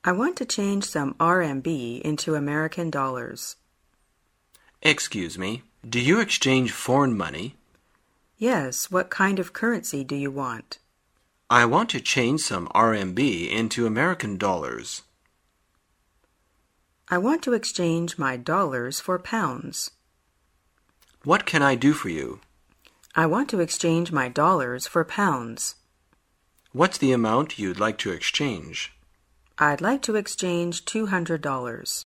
I want to change some RMB into American dollars. Excuse me, do you exchange foreign money? Yes, what kind of currency do you want? I want to change some RMB into American dollars. I want to exchange my dollars for pounds. What can I do for you? I want to exchange my dollars for pounds. What's the amount you'd like to exchange? I'd like to exchange $200.